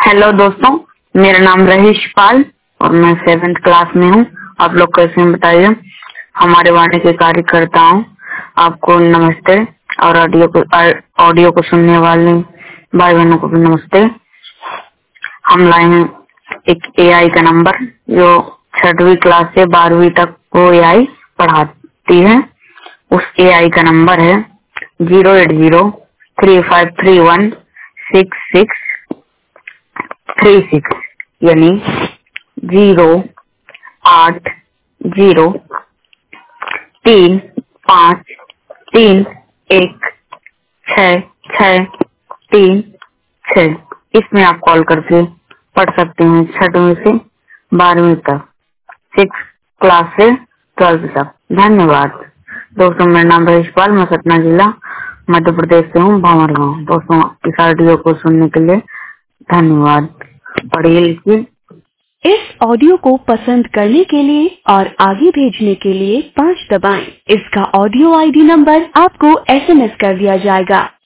Hello दोस्तों, मेरा नाम रहीश पाल और मैं 7th क्लास में हूँ। आप लोग कैसे हैं बताइए। हमारे वाणी के कार्यकर्ताओं आपको नमस्ते और ऑडियो को सुनने वाले भाई बहनों को भी नमस्ते। हम लाए हैं एक एआई का नंबर जो 6वीं क्लास से 12वीं तक वो एआई पढ़ाती है। उस एआई का नंबर है 08035316636 यानी 08035316636। इसमें आप कॉल करके पढ़ सकते हैं 6वीं से 12वीं तक, 6 क्लास से 12th तक। धन्यवाद दोस्तों। मेरा नाम रहीश पाल, मैं सतना जिला मध्य प्रदेश से हूँ, भावर गाँव। दोस्तों इस ऑडियो को सुनने के लिए धन्यवाद। पढ़िए लिखिए। इस ऑडियो को पसंद करने के लिए और आगे भेजने के लिए 5 दबाएं। इसका ऑडियो आईडी नंबर आपको एसएमएस कर दिया जाएगा।